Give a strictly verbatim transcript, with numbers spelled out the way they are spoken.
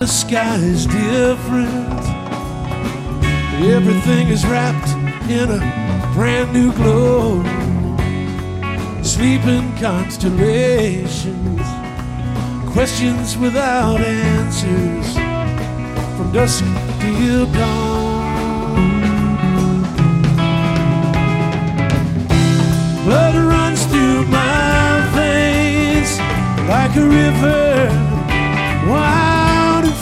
The sky is different. Everything is wrapped in a brand new glow. Sleeping constellations, questions without answers, from dusk till dawn. Blood runs through my veins like a river